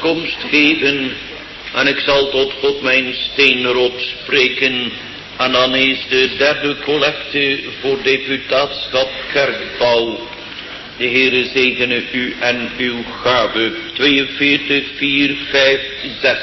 uitkomst geven. En ik zal tot God mijn steenrots spreken. En dan is de derde collecte voor deputaatschap kerkbouw. De Heere zegene u en uw gave. 42, 4, 5, 6.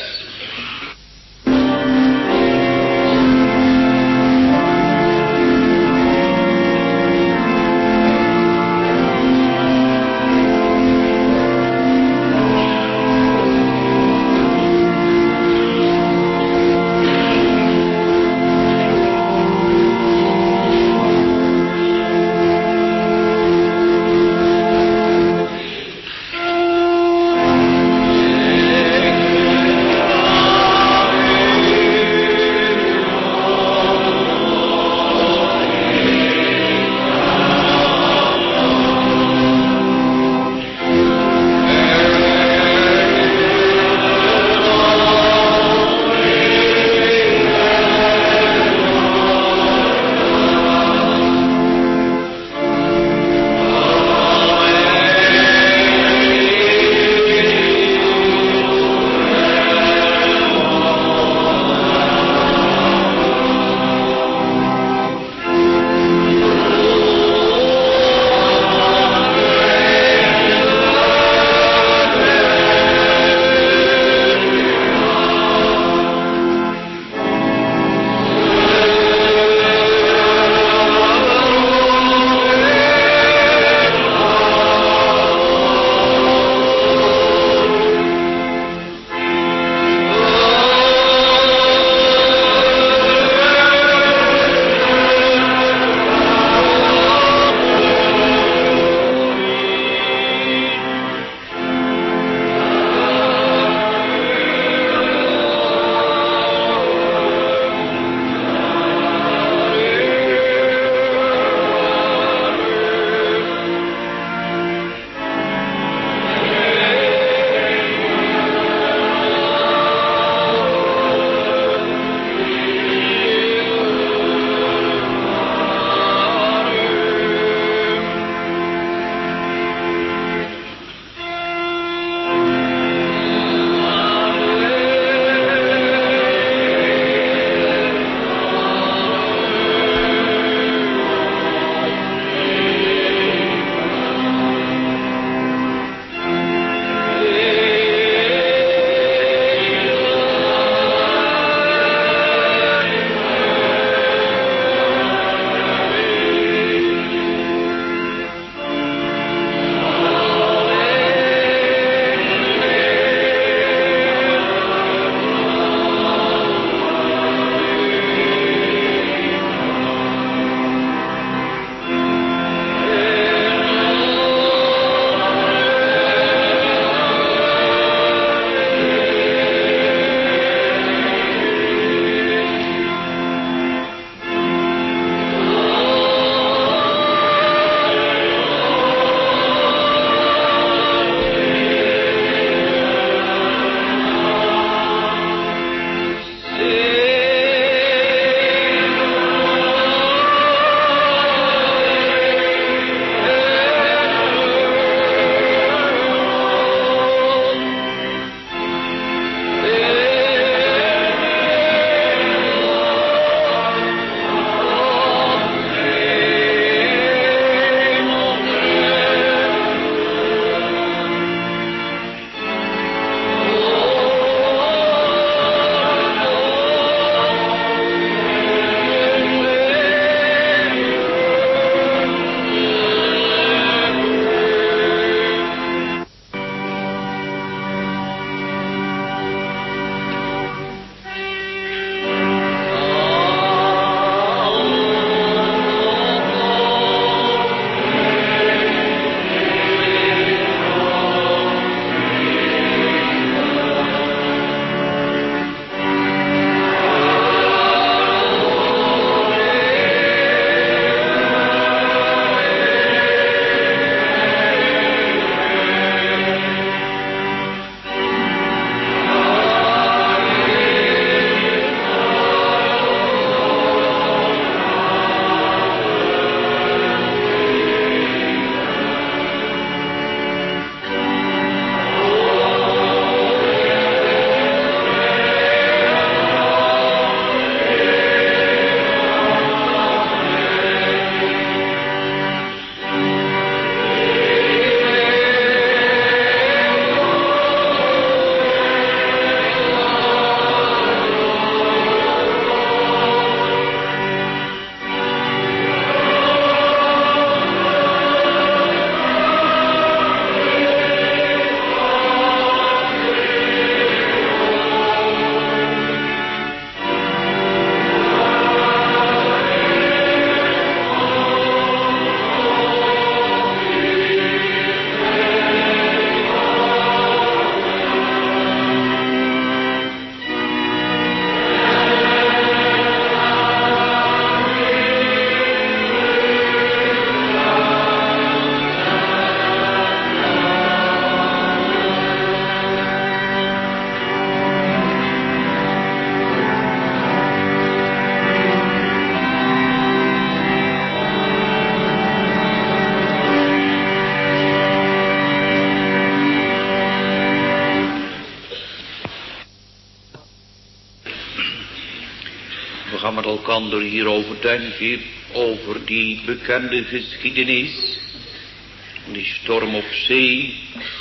gaan met elkaar hierover denken, over die bekende geschiedenis, die storm op zee.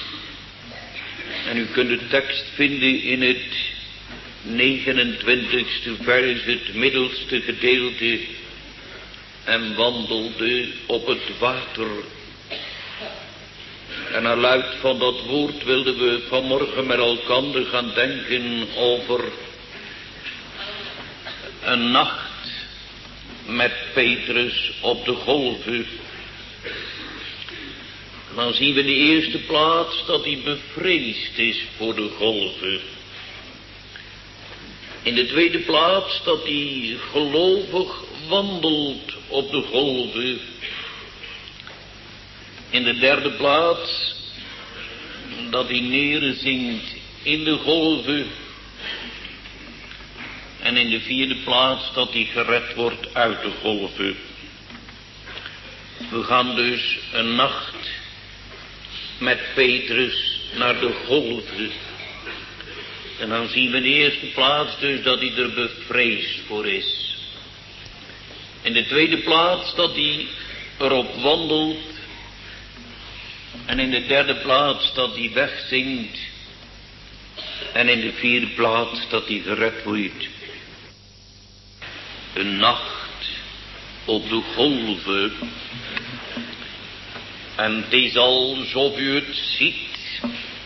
En u kunt de tekst vinden in het 29ste vers, het middelste gedeelte. En wandelde op het water. En aan luid van dat woord wilden we vanmorgen met elkaar gaan denken over een nacht met Petrus op de golven. Dan zien we in de eerste plaats dat hij bevreesd is voor de golven. In de tweede plaats dat hij gelovig wandelt op de golven. In de derde plaats dat hij neerzinkt in de golven. En in de vierde plaats dat hij gered wordt uit de golven. We gaan dus een nacht met Petrus naar de golven. En dan zien we in de eerste plaats dus dat hij er bevreesd voor is. In de tweede plaats dat hij erop wandelt. En in de derde plaats dat hij wegzinkt. En in de vierde plaats dat hij gered wordt. Een nacht op de golven. En het is alsof u het ziet.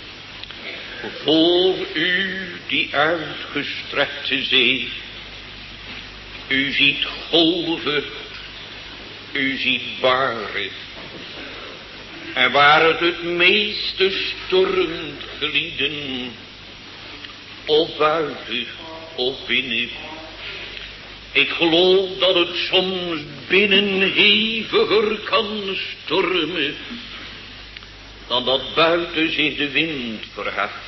Voor u die uitgestrekte zee. U ziet golven. U ziet baren. En waar het meeste stormt gelieden. Of buiten of binnen. Ik geloof dat het soms binnen heviger kan stormen. Dan dat buiten zich de wind verheft.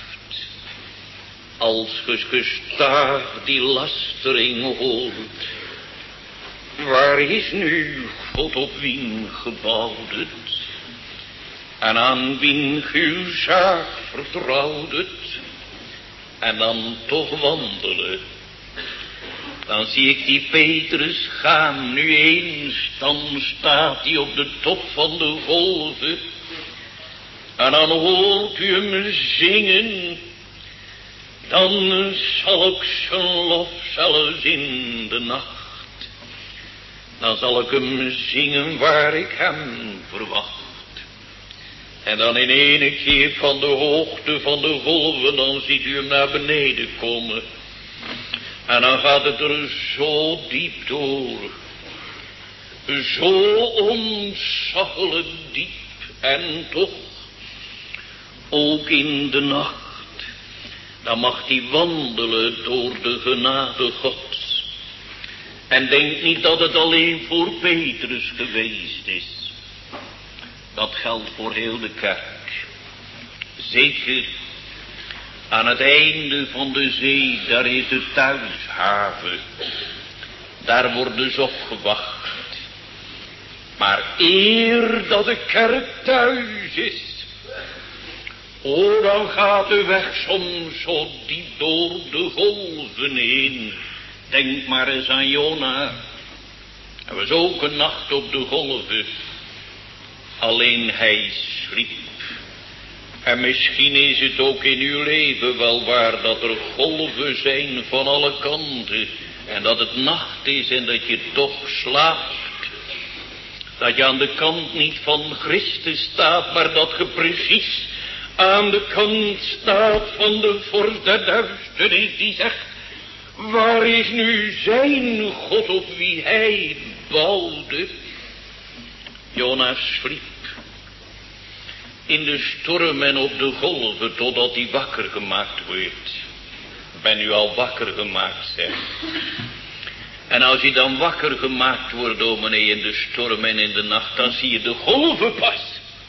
Als gestaag die lastering hoort. Waar is nu God op wien gebouwd? En aan wien uw zaak vertrouwt. En dan toch wandelen. Dan zie ik die Petrus gaan nu eens. Dan staat hij op de top van de golven. En dan hoort u hem zingen. Dan zal ik zijn lof zelfs in de nacht. Dan zal ik hem zingen waar ik hem verwacht. En dan in ene keer van de hoogte van de golven, dan ziet u hem naar beneden komen. En dan gaat het er zo diep door. Zo ontzaglijk diep. En toch, ook in de nacht, dan mag hij wandelen door de genade Gods. En denk niet dat het alleen voor Petrus geweest is. Dat geldt voor heel de kerk. Zeker aan het einde van de zee, daar is de thuishaven. Daar wordt ze opgewacht. Maar eer dat de kerk thuis is, dan gaat de weg soms zo diep door de golven heen. Denk maar eens aan Jona. Hij was ook een nacht op de golven. Alleen hij sliep. En misschien is het ook in uw leven wel waar dat er golven zijn van alle kanten. En dat het nacht is en dat je toch slaapt. Dat je aan de kant niet van Christus staat, maar dat je precies aan de kant staat van de vorst der duisternis die zegt: waar is nu zijn God op wie hij bouwde? Jona sliep in de storm en op de golven totdat hij wakker gemaakt wordt. Ben u al wakker gemaakt, zeg. En als je dan wakker gemaakt wordt, dominee, in de storm en in de nacht, dan zie je de golven pas.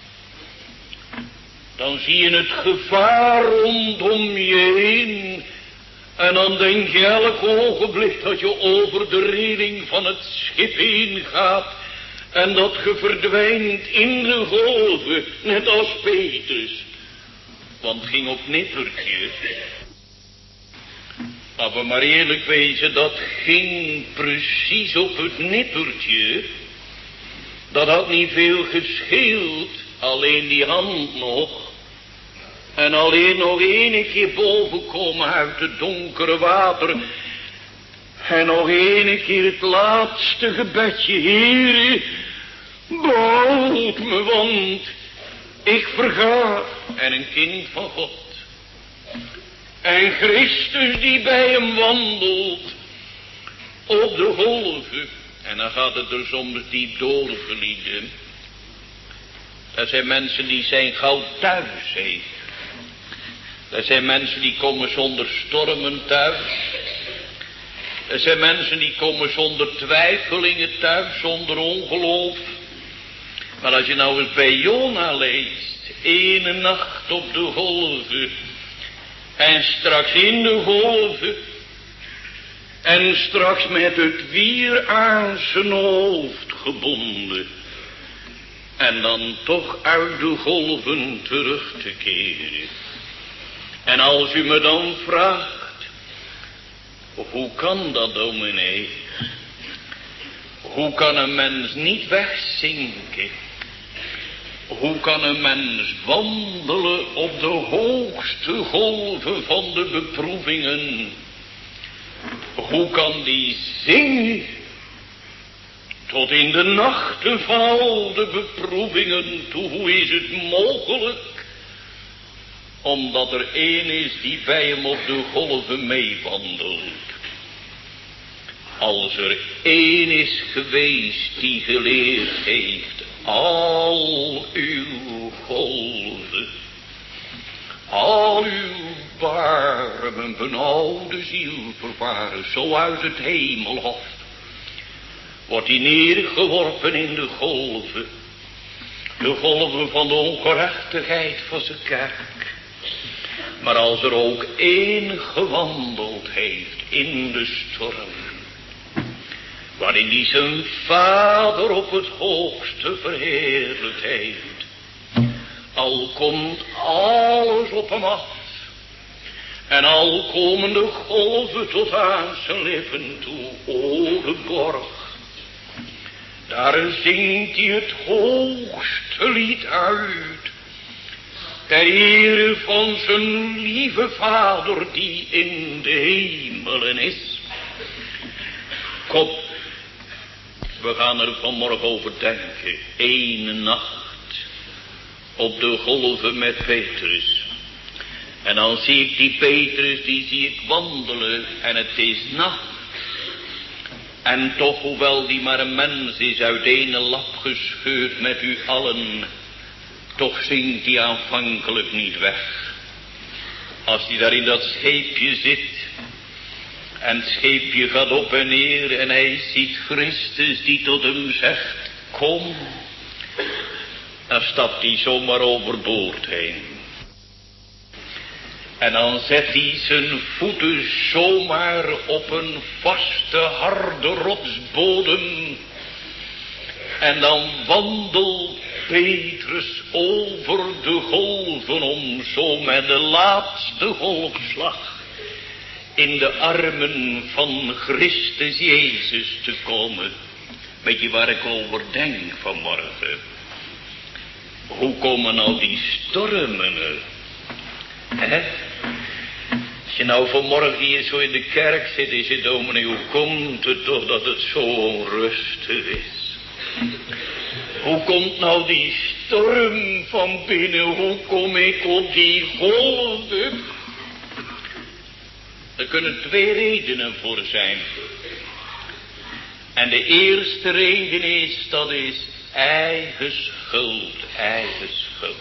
Dan zie je het gevaar rondom je heen. En dan denk je elk ogenblik dat je over de reling van het schip heen gaat. En dat je verdwijnt in de golven, net als Petrus. Want het ging op nippertje. Als we maar eerlijk wezen, dat ging precies op het nippertje. Dat had niet veel gescheeld, alleen die hand nog. En alleen nog 1 keer boven komen uit het donkere water. En nog 1 keer het laatste gebedje. Heere, behoud me, want ik verga. En een kind van God. En Christus die bij hem wandelt. Op de golven. En dan gaat het er soms diep doorgelieden. Dat zijn mensen die zijn gauw thuis heeft. Dat zijn mensen die komen zonder stormen thuis. Dat zijn mensen die komen zonder twijfelingen thuis, zonder ongeloof. Maar als je nou eens bij Jona leest, 1 nacht op de golven. En straks in de golven. En straks met het wier aan zijn hoofd gebonden. En dan toch uit de golven terug te keren. En als u me dan vraagt, hoe kan dat, dominee? Hoe kan een mens niet wegzinken? Hoe kan een mens wandelen op de hoogste golven van de beproevingen? Hoe kan die zingen tot in de nachten van al de beproevingen toe? Hoe is het mogelijk? Omdat er 1 is die bij hem op de golven meewandelt. Als er 1 is geweest die geleerd heeft, al uw golven, al uw barmen benauwde ziel vervaren, zo uit het hemelhof, wordt hij neergeworpen in de golven van de ongerechtigheid van zijn kerk. Maar als er ook 1 gewandeld heeft in de storm, waarin hij zijn vader op het hoogste verheerlijkt heeft, al komt alles op hem af, en al komen de golven tot aan zijn lippen toe, o de borg, daar zingt hij het hoogste lied uit, ter ere van zijn lieve vader die in de hemelen is. Kom, we gaan er vanmorgen over denken. 1 nacht op de golven met Petrus. En dan zie ik die Petrus, die zie ik wandelen en het is nacht. En toch, hoewel die maar een mens is, uit 1 lap gescheurd met u allen, toch zinkt hij aanvankelijk niet weg. Als hij daar in dat scheepje zit, en het scheepje gaat op en neer, en hij ziet Christus die tot hem zegt, kom, dan stapt hij zomaar overboord heen. En dan zet hij zijn voeten zomaar op een vaste, harde rotsbodem. En dan wandelt Petrus over de golven om zo met de laatste golfslag in de armen van Christus Jezus te komen. Weet je waar ik over denk vanmorgen? Hoe komen nou die stormen er? Hè? Als je nou vanmorgen hier zo in de kerk zit, is je dominee, hoe komt het toch dat het zo onrustig is? Hoe komt nou die storm van binnen? Hoe kom ik op die golven? Er kunnen 2 redenen voor zijn. En de eerste reden is, dat is eigen schuld, eigen schuld.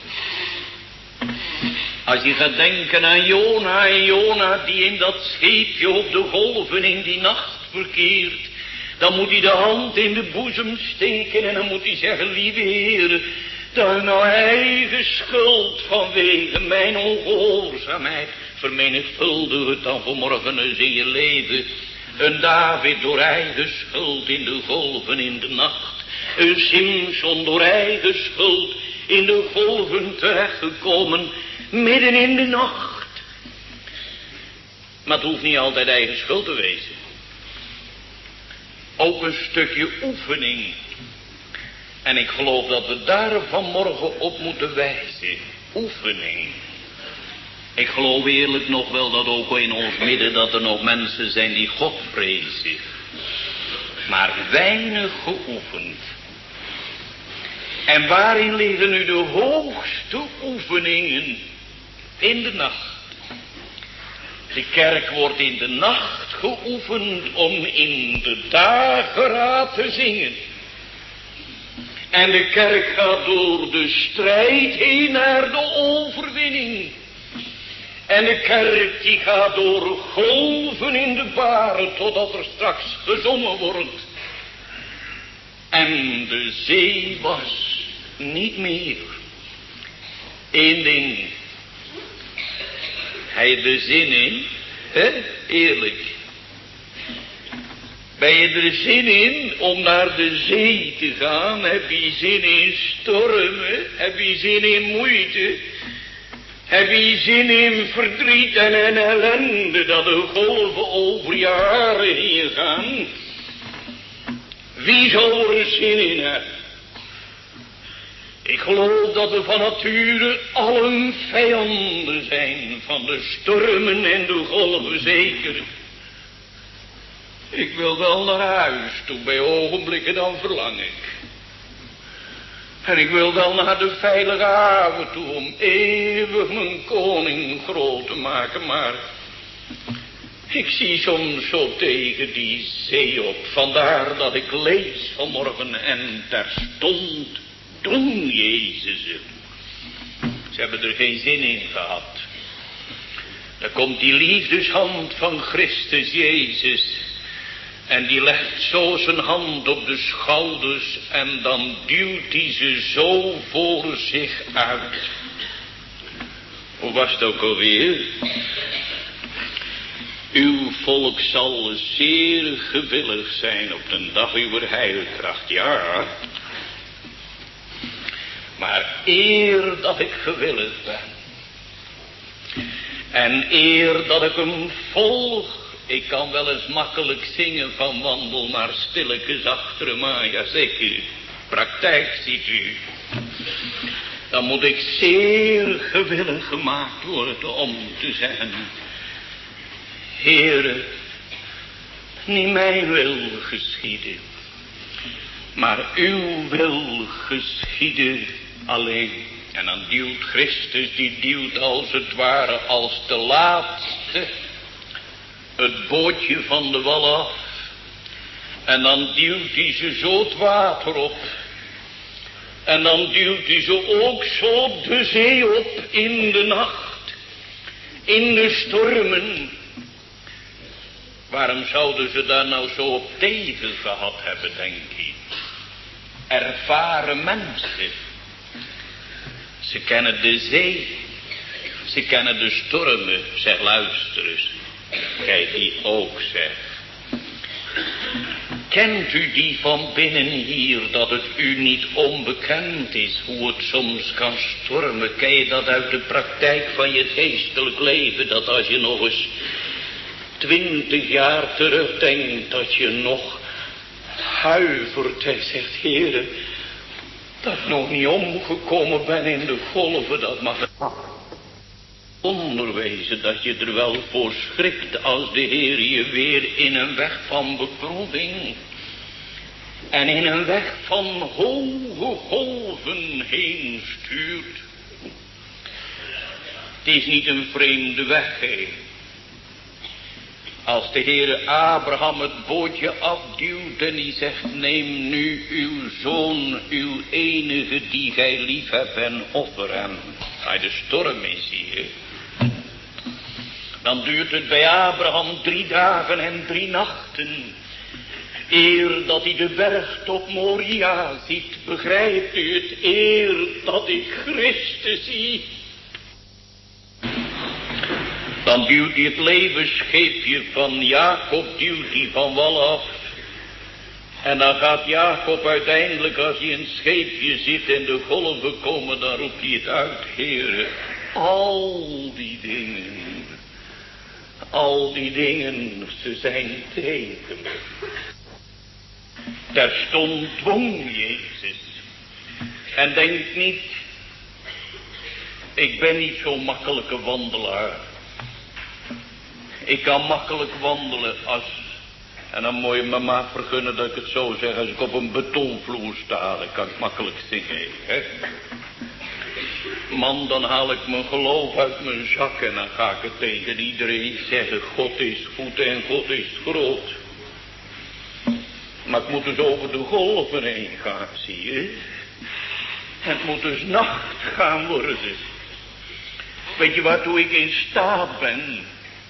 Als je gaat denken aan Jona, en Jona die in dat scheepje op de golven in die nacht verkeert, dan moet hij de hand in de boezem steken en dan moet hij zeggen, lieve Heer, dat is nou eigen schuld vanwege mijn ongehoorzaamheid. Vermenigvuldig het dan vanmorgen eens in je leven. Een David door eigen schuld in de golven in de nacht. Een Simson door eigen schuld in de golven terechtgekomen midden in de nacht. Maar het hoeft niet altijd eigen schuld te wezen. Ook een stukje oefening. En ik geloof dat we daar vanmorgen op moeten wijzen. Oefening. Ik geloof eerlijk nog wel dat ook in ons midden dat er nog mensen zijn die God vrezen. Maar weinig geoefend. En waarin liggen nu de hoogste oefeningen? In de nacht. De kerk wordt in de nacht geoefend om in de dageraad te zingen. En de kerk gaat door de strijd heen naar de overwinning. En de kerk die gaat door golven in de baren totdat er straks gezongen wordt. En de zee was niet meer. Eén ding. Hij heeft er zin in, hè? Eerlijk. Ben je er zin in om naar de zee te gaan? Heb je zin in stormen? Heb je zin in moeite? Heb je zin in verdriet en ellende dat de golven over je haren heen gaan? Wie zou er zin in hebben? Ik geloof dat er van nature allen vijanden zijn van de stormen en de golven zeker. Ik wil wel naar huis toe, bij ogenblikken dan verlang ik. En ik wil wel naar de veilige haven toe om eeuwig mijn koning groot te maken, maar ik zie soms zo tegen die zee op. Vandaar dat ik lees vanmorgen en terstond doen Jezus het. Ze hebben er geen zin in gehad. Dan komt die liefdeshand van Christus Jezus. En die legt zo zijn hand op de schouders. En dan duwt hij ze zo voor zich uit. Hoe was het ook alweer? Uw volk zal zeer gewillig zijn op de dag uw heilkracht. Ja. Maar eer dat ik gewillig ben. En eer dat ik hem volg. Ik kan wel eens makkelijk zingen van wandel maar stilletjes achter hem aan. Ja zeker. Praktijk ziet u. Dan moet ik zeer gewillig gemaakt worden om te zeggen. Heere, niet mijn wil geschieden. Maar uw wil geschieden alleen. En dan duwt Christus, die duwt als het ware als de laatste het bootje van de wal af. En dan duwt hij ze zo het water op. En dan duwt hij ze ook zo de zee op in de nacht. In de stormen. Waarom zouden ze daar nou zo op tegen gehad hebben, denk ik? Ervaren mensen. Ze kennen de zee. Ze kennen de stormen. Zeg, luister eens. Kijk, die ook, zeg. Kent u die van binnen hier, dat het u niet onbekend is hoe het soms kan stormen? Ken je dat uit de praktijk van je geestelijk leven, dat als je nog eens 20 jaar terugdenkt, dat je nog huivert en zegt, Heere, dat ik nog niet omgekomen ben in de golven, dat mag onderwezen, dat je er wel voor schrikt als de Heer je weer in een weg van beproeving en in een weg van hoge golven heen stuurt. Het is niet een vreemde weg, hè. Als de Heere Abraham het bootje afduwt en die zegt, neem nu uw zoon, uw enige die gij lief hebt en offer hem. Als de storm is hier, dan duurt het bij Abraham 3 dagen en 3 nachten. Eer dat hij de bergtop Moria ziet, begrijpt u het, eer dat ik Christus zie. Dan duwt hij het levensscheepje van Jacob, duwt hij van wal af. En dan gaat Jacob uiteindelijk, als hij in het scheepje zit en de golven komen, dan roept hij het uit, Heere, al die dingen, Al die dingen, ze zijn tegen me. Terstond dwong Jezus. En denk niet, ik ben niet zo'n makkelijke wandelaar. Ik kan makkelijk wandelen als, en dan moet je me maar vergunnen dat ik het zo zeg, als ik op een betonvloer sta, dan kan ik makkelijk zingen, hè. Man, dan haal ik mijn geloof uit mijn zak en dan ga ik het tegen iedereen zeggen, God is goed en God is groot. Maar ik moet dus over de golven heen gaan, zie je. Het moet dus nacht gaan worden. Weet je waartoe ik in staat ben?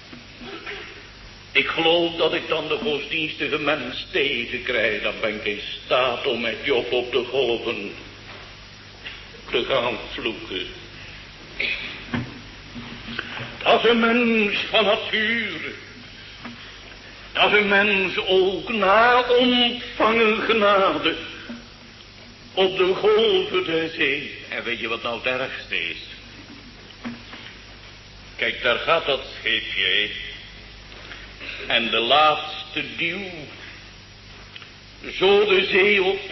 Ik geloof dat ik dan de godsdienstige mens tegenkrijg. Dan ben ik in staat om met Job op de golven te gaan vloeken. Dat is een mens van natuur. Dat is een mens ook na ontvangen genade op de golven der zee. En weet je wat nou het ergste is? Kijk, daar gaat dat scheepje. En de laatste duw, zo de zee op.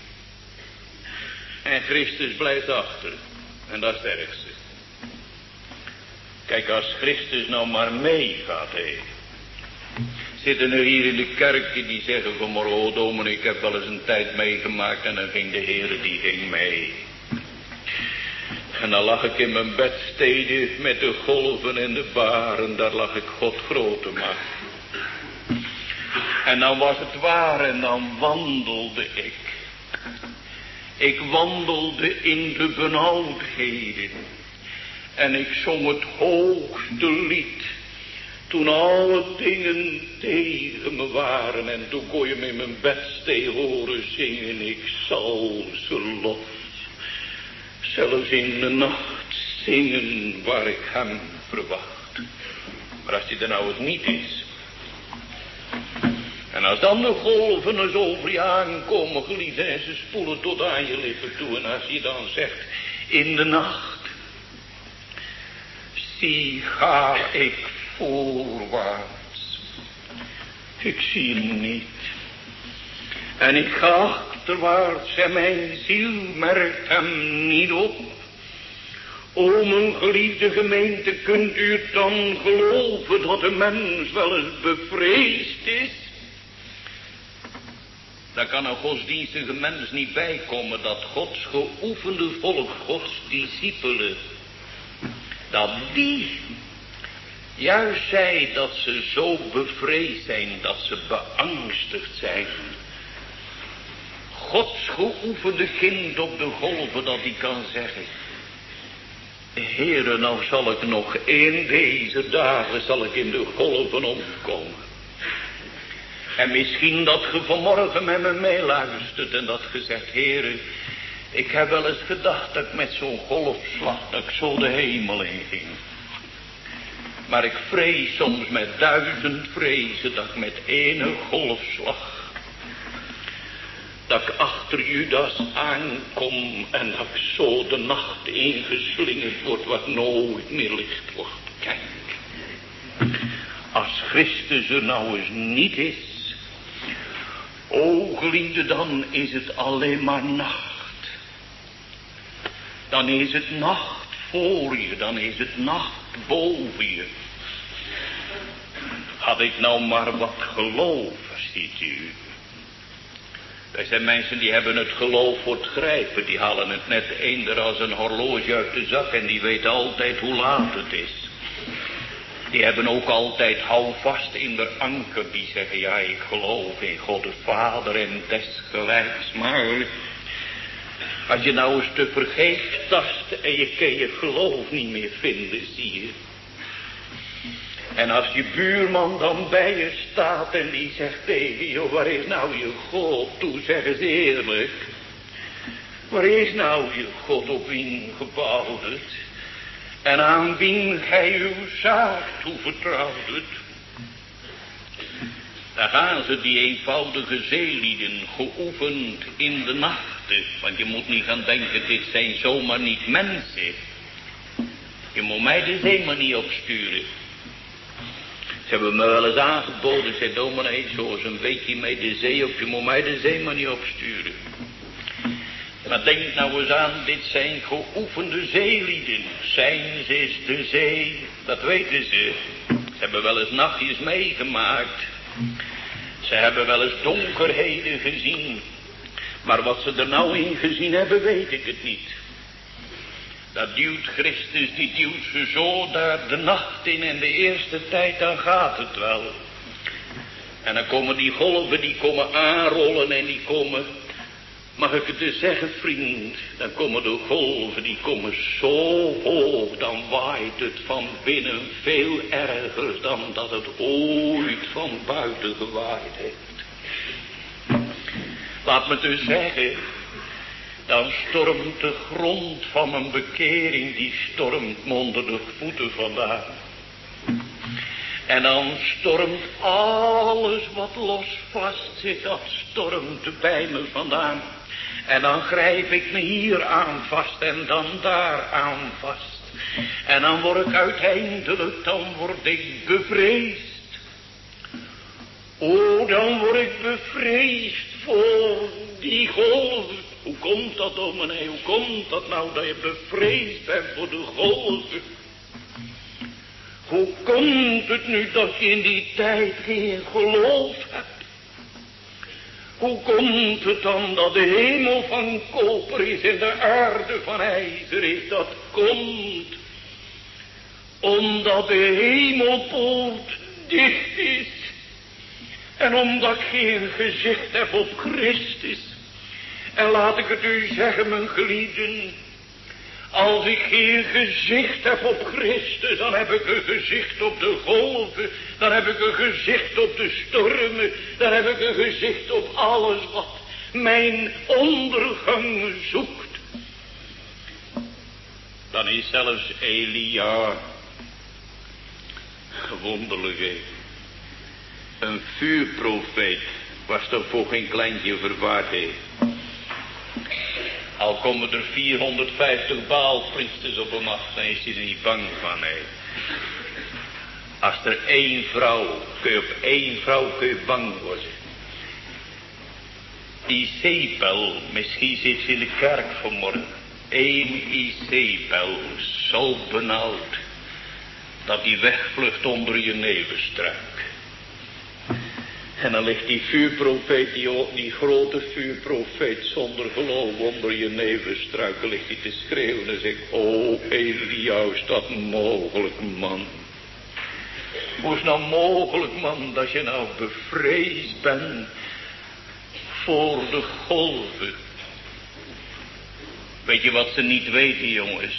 En Christus blijft achter. En dat is het ergste. Kijk, als Christus nou maar meegaat, zitten er hier in de kerk die zeggen, kom maar, oh dominee, ik heb wel eens een tijd meegemaakt en dan ging de Heere, die ging mee. En dan lag ik in mijn bedstede met de golven en de baren, daar lag ik God groter maken. En dan was het waar en dan wandelde ik. Ik wandelde in de benauwdheden. En ik zong het hoogste lied. Toen alle dingen tegen me waren. En toen kon je me in mijn bedstee horen zingen. Ik zal ze lof. Zelfs in de nacht zingen waar ik hem verwacht. Maar als hij er nou eens niet is. En als dan de golven eens over je aankomen, geliefde, en ze spoelen tot aan je lippen toe. En als je dan zegt, in de nacht, zie ga ik voorwaarts. Ik zie hem niet. En ik ga achterwaarts en mijn ziel merkt hem niet op. O mijn geliefde gemeente, kunt u het dan geloven dat een mens wel eens bevreesd is? Daar kan een godsdienstige mens niet bij komen dat Gods geoefende volk, Gods discipelen, dat die, juist zij dat ze zo bevreesd zijn, dat ze beangstigd zijn. Gods geoefende kind op de golven, dat die kan zeggen, Heere, nou zal ik nog in deze dagen zal ik in de golven omkomen. En misschien dat ge vanmorgen met me meeluistert en dat ge zegt, Heere, ik heb wel eens gedacht dat ik met zo'n golfslag, dat ik zo de hemel in ging. Maar ik vrees soms met 1000 vrezen dat ik met ene golfslag, dat ik achter Judas aankom en dat ik zo de nacht ingeslingerd word wat nooit meer licht wordt. Kijk, als Christus er nou eens niet is, o geliefde, dan is het alleen maar nacht. Dan is het nacht voor je, dan is het nacht boven je. Had ik nou maar wat geloof, ziet u. Er zijn mensen die hebben het geloof voor het grijpen. Die halen het net eender als een horloge uit de zak en die weten altijd hoe laat het is. Die hebben ook altijd houvast in de anker. Die zeggen, ja, ik geloof in God de Vader en desgelijks. Maar als je nou eens te vergeefs tast en je kan je geloof niet meer vinden, zie je. En als je buurman dan bij je staat en die zegt tegen je, waar is nou je God? Toe, zeg eens eerlijk. Waar is nou je God op wien gebouwd het? En aan wien gij uw zaak toevertrouwt het? Daar gaan ze, die eenvoudige zeelieden, geoefend in de nachten. Want je moet niet gaan denken, dit zijn zomaar niet mensen. Je moet mij de zee maar niet opsturen. Ze hebben me wel eens aangeboden, zei dominee, zoals een weekje mee de zee op. Je moet mij de zee maar niet opsturen. Maar denk nou eens aan, dit zijn geoefende zeelieden. Zijn ze is de zee, dat weten ze. Ze hebben wel eens nachtjes meegemaakt. Ze hebben wel eens donkerheden gezien. Maar wat ze er nou in gezien hebben, weet ik het niet. Dat duwt Christus, die duwt ze zo daar de nacht in en de eerste tijd, dan gaat het wel. En dan komen die golven, die komen aanrollen en die komen, mag ik het dus zeggen vriend, dan komen de golven, die komen zo hoog, dan waait het van binnen veel erger dan dat het ooit van buiten gewaaid heeft. Laat me dus zeggen, dan stormt de grond van mijn bekering, die stormt me onder de voeten vandaan. En dan stormt alles wat los vast zit, dat stormt bij me vandaan. En dan grijp ik me hier aan vast en dan daar aan vast. En dan word ik uiteindelijk, dan word ik bevreesd. O, dan word ik bevreesd voor die golven. Hoe komt dat, dominee? Hoe komt dat nou dat je bevreesd bent voor de golven? Hoe komt het nu dat je in die tijd geen geloof hebt? Hoe komt het dan dat de hemel van koper is en de aarde van ijzer is? Dat komt omdat de hemelpoort dicht is. En omdat ik geen gezicht heb op Christus. En laat ik het u zeggen, mijn geliefden. Als ik geen gezicht heb op Christus, dan heb ik een gezicht op de golven. Dan heb ik een gezicht op de stormen. Dan heb ik een gezicht op alles wat mijn ondergang zoekt. Dan is zelfs Elia, wonderlijk, een vuurprofeet, was toch voor geen kleintje vervaard heeft. Al komen er 450 Baalpriesters op hem af, dan is hij er niet bang van. Nee. Als er één vrouw, kun je op één vrouw bang worden. Isabel, misschien zit ze in de kerk vanmorgen. Eén Isabel, zo benauwd, dat die wegvlucht onder je nevenstruik. En dan ligt die vuurprofeet, die grote vuurprofeet zonder geloof onder je nevenstruiken, ligt hij te schreeuwen en zegt, o Elia, is dat mogelijk, man? Hoe is nou mogelijk, man, dat je nou bevreesd bent voor de golven? Weet je wat ze niet weten, jongens?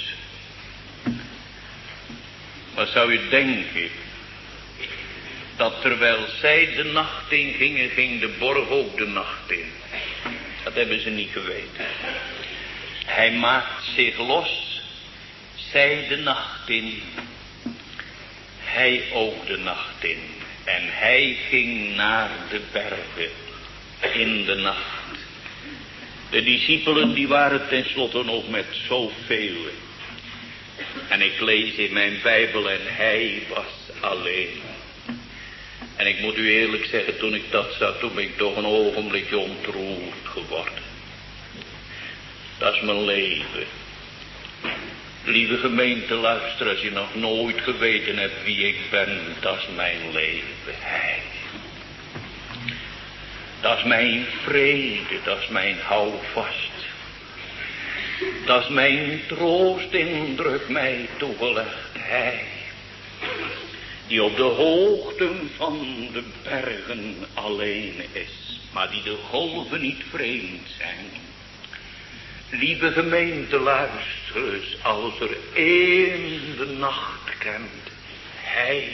Wat zou je denken? Dat terwijl zij de nacht in gingen, ging de borg ook de nacht in. Dat hebben ze niet geweten. Hij maakt zich los, zij de nacht in, hij ook de nacht in. En hij ging naar de bergen in de nacht. De discipelen die waren tenslotte nog met zoveel. En ik lees in mijn Bijbel en hij was alleen. En ik moet u eerlijk zeggen, toen ik dat zag, toen ben ik toch een ogenblikje ontroerd geworden. Dat is mijn leven. Lieve gemeente, luister, als je nog nooit geweten hebt wie ik ben, dat is mijn leven. Hij. Dat is mijn vrede, dat is mijn houvast. Dat is mijn troost, indruk mij toegelegd. Hij. Die op de hoogten van de bergen alleen is, maar die de golven niet vreemd zijn. Lieve gemeente, luister eens, als er één de nacht kent, hij.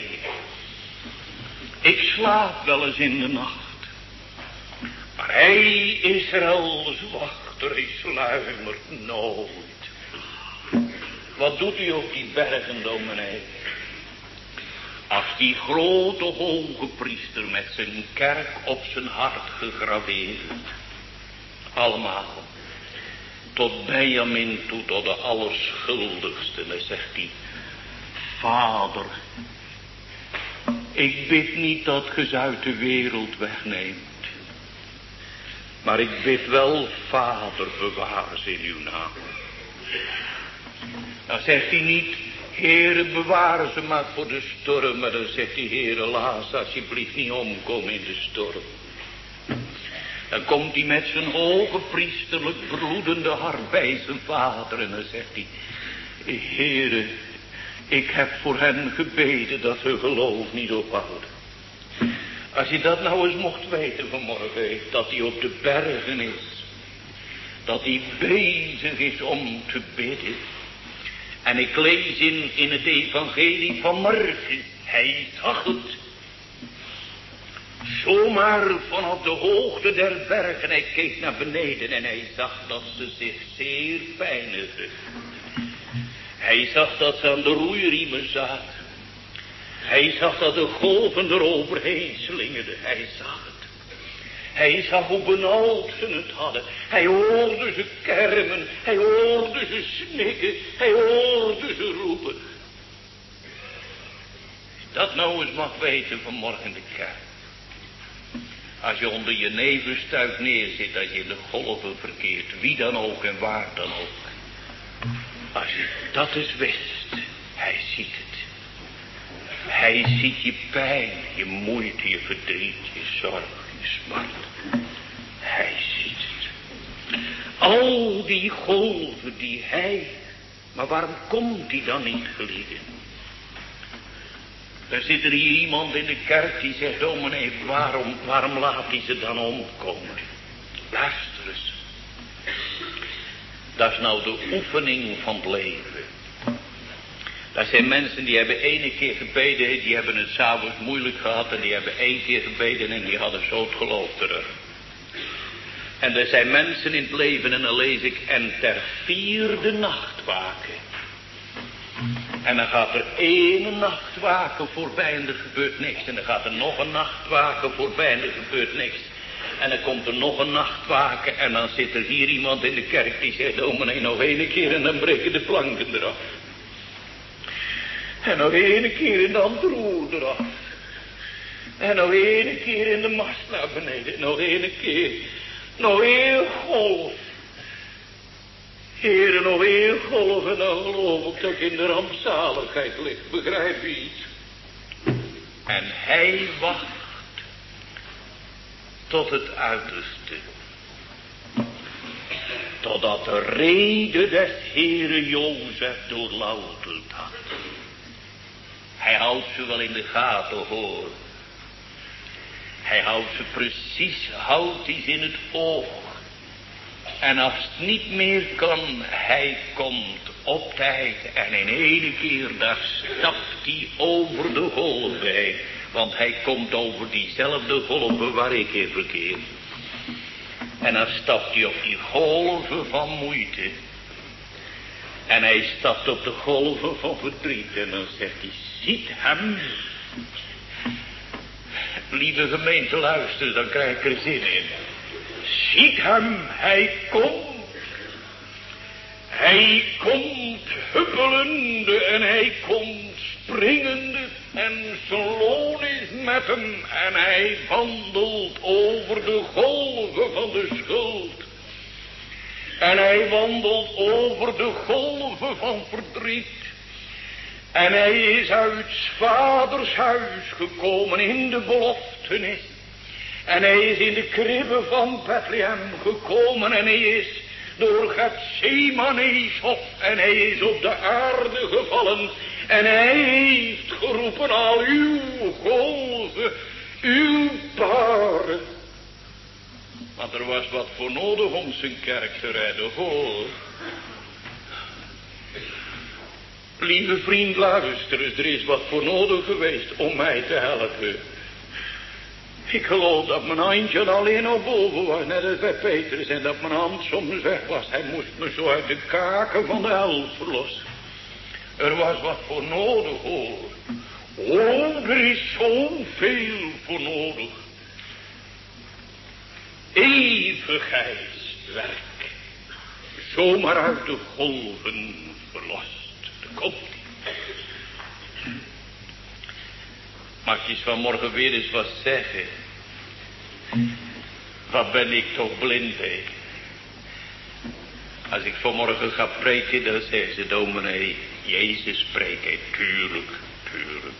Ik slaap wel eens in de nacht, maar hij Israëls wachter, hij sluimert nooit. Wat doet u op die bergen, dominee? Als die grote hoge priester met zijn kerk op zijn hart gegraveerd, allemaal, tot Benjamin toe, tot de allerschuldigste, dan zegt hij, Vader, Ik bid niet dat ge ze uit de wereld wegneemt. Maar ik bid wel, Vader, bewaar ze in uw naam. Dan zegt hij niet, Heere, bewaar ze maar voor de storm. Maar dan zegt hij, Heere, laat ze alsjeblieft niet omkomen in de storm. Dan komt hij met zijn hoge priesterlijk bloedende hart bij zijn vader. En dan zegt hij, Heere, ik heb voor hen gebeden dat hun geloof niet ophouden. Als je dat nou eens mocht weten vanmorgen, dat hij op de bergen is. Dat hij bezig is om te bidden. En ik lees in het evangelie van Markus, hij zag het. Zomaar vanaf de hoogte der bergen, hij keek naar beneden en hij zag dat ze zich zeer pijnigden. Hij zag dat ze aan de roeiriemen zaten. Hij zag dat de golven eroverheen slingerden. Hij zag het. Hij zag hoe benauwd ze het hadden. Hij hoorde ze kermen. Hij hoorde ze snikken. Hij hoorde ze roepen. Als je dat nou eens mag weten vanmorgen in de kerk. Als je onder je nevenstuik neerzit, als je in de golven verkeert, wie dan ook en waar dan ook. Als je dat eens wist, hij ziet het. Hij ziet je pijn, je moeite, je verdriet, je zorg, je smart. Hij ziet het. Al die golven die hij, maar waarom komt die dan niet, geliefden? Er zit er hier iemand in de kerk die zegt, dominee, waarom laat hij ze dan omkomen? Luister eens. Dat is nou de oefening van het leven. Dat zijn mensen die hebben 1 keer gebeden, die hebben het 's avonds moeilijk gehad en die hebben 1 keer gebeden en die hadden zo het geloof terug. En er zijn mensen in het leven en dan lees ik, en ter 4e nachtwaken. En dan gaat er 1 nachtwaken voorbij en er gebeurt niks. En dan gaat er nog een nachtwaken voorbij en er gebeurt niks. En dan komt er nog een nachtwaken en dan zit er hier iemand in de kerk die zegt, dominee, nog 1 keer en dan breken de planken eraf. En nog 1 keer en dan de roer eraf. En nog 1 keer in de mast naar beneden. Nog 1 keer. Nog 1 golf. Heere, nog 1 golf en dan geloof ik dat ik in de rampzaligheid ligt. Begrijp je iets? En hij wacht tot het uiterste. Totdat de rede des Heere Jozef doorlouterd had. Hij houdt ze wel in de gaten, hoor. Hij houdt ze precies, houdt hij ze in het oog. En als het niet meer kan, hij komt op tijd. En in 1 keer, daar stapt hij over de golven heen. Want hij komt over diezelfde golven waar ik in verkeer. En dan stapt hij op die golven van moeite. En hij stapt op de golven van verdriet. En dan zegt hij, ziet hem. Lieve gemeente, luister, dan krijg ik er zin in. Ziet hem, hij komt. Hij komt huppelende en hij komt springende. En zijn loon is met hem. En hij wandelt over de golven van de schuld. En hij wandelt over de golven van verdriet. En hij is uit 's vaders huis gekomen in de beloftenis. En hij is in de kribbe van Bethlehem gekomen. En hij is door Gethsemane's hof. En hij is op de aarde gevallen. En hij heeft geroepen, al uw golven, uw baren. Want er was wat voor nodig om zijn kerk te redden, hoor. Lieve vriend, luister eens, er is wat voor nodig geweest om mij te helpen. Ik geloof dat mijn handje alleen nog boven was, net als bij Petrus, en dat mijn hand soms weg was. Hij moest me zo uit de kaken van de hel verlossen. Er was wat voor nodig, hoor. Oh, er is zoveel voor nodig. Eeuwigheidswerk. Zomaar uit de golven verlost. Daar komt hij. Mag je eens vanmorgen weer eens wat zeggen? Wat ben ik toch blind, hè? Als ik vanmorgen ga preken, dan zeggen ze, dominee, Jezus spreken. Tuurlijk, tuurlijk.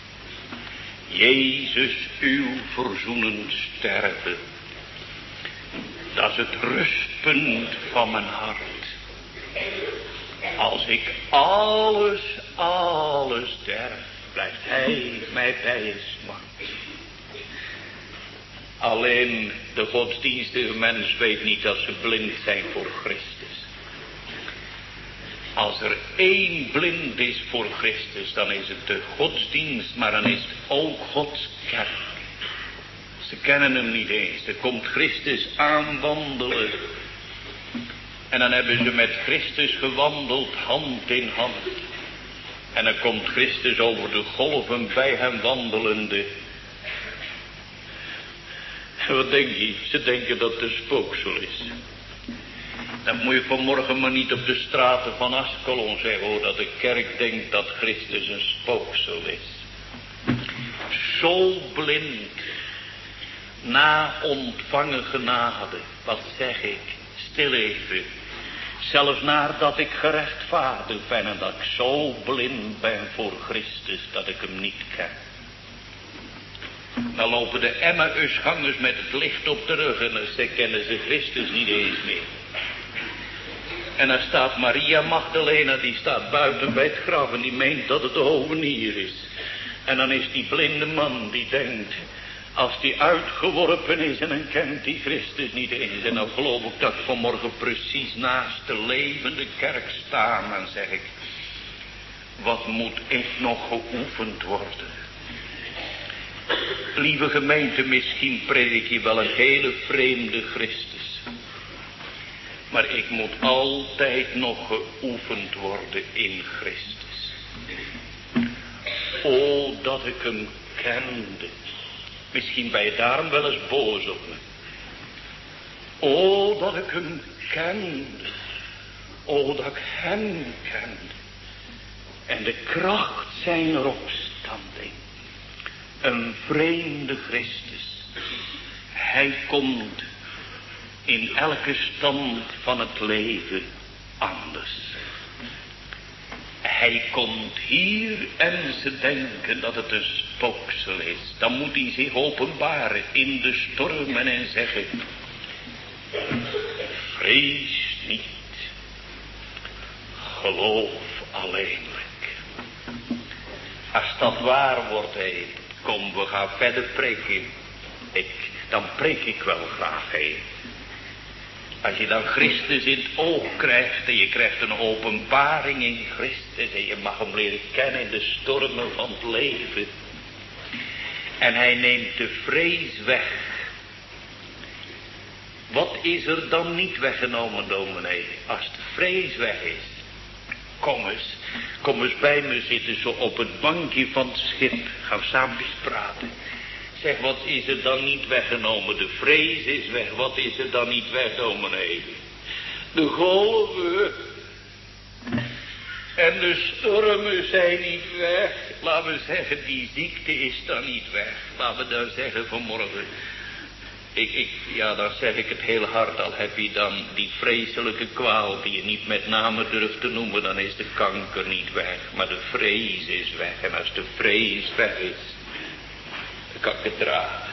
Jezus, uw verzoenend sterven. Dat is het rustpunt van mijn hart. Als ik alles derf, blijft hij mij bijstaan. Alleen de godsdienstige mens weet niet dat ze blind zijn voor Christus. Als er één blind is voor Christus, dan is het de godsdienst, maar dan is het ook Gods kerk. Ze kennen hem niet eens. Er komt Christus aanwandelen. En dan hebben ze met Christus gewandeld, hand in hand. En dan komt Christus over de golven bij hen wandelende. En wat denk je? Ze denken dat het een spooksel is. Dan moet je vanmorgen maar niet op de straten van Askelon zeggen, hoor, dat de kerk denkt dat Christus een spooksel is. Zo blind, na ontvangen genade, wat zeg ik, stil even, zelfs nadat ik gerechtvaardigd ben en dat ik zo blind ben voor Christus, dat ik hem niet ken. Dan lopen de Emmausgangers met het licht op de rug en dan kennen ze Christus niet eens meer. En dan staat Maria Magdalena, die staat buiten bij het graf en die meent dat het de hovenier is. En dan is die blinde man die denkt, als die uitgeworpen is en dan kent die Christus niet eens. En dan geloof ik dat ik vanmorgen precies naast de levende kerk sta. En dan zeg ik, wat moet ik nog geoefend worden? Lieve gemeente, misschien predik je wel een hele vreemde Christus. Maar ik moet altijd nog geoefend worden in Christus. O, dat ik hem kende. Misschien ben je daarom wel eens boos op me. O, dat ik hem kende. O, dat ik hem kende. En de kracht zijner opstanding. Een vreemde Christus. Hij komt in elke stand van het leven anders. Hij komt hier en ze denken dat het een spooksel is. Dan moet hij zich openbaren in de stormen en zeggen, vrees niet, geloof alleenlijk. Als dat waar wordt, kom, we gaan verder preken. Dan preek ik wel graag, Als je dan Christus in het oog krijgt en je krijgt een openbaring in Christus en je mag hem leren kennen in de stormen van het leven. En hij neemt de vrees weg. Wat is er dan niet weggenomen, dominee, als de vrees weg is? Kom eens bij me zitten, zo op het bankje van het schip. Gaan we samen eens praten. Zeg, wat is er dan niet weggenomen? De vrees is weg. Wat is er dan niet weg, dominee? De golven en de stormen zijn niet weg. Laten we zeggen, die ziekte is dan niet weg. Laten we dan zeggen vanmorgen. Dan zeg ik het heel hard. Al heb je dan die vreselijke kwaal die je niet met name durft te noemen, dan is de kanker niet weg. Maar de vrees is weg. En als de vrees weg is, dan kan ik het dragen.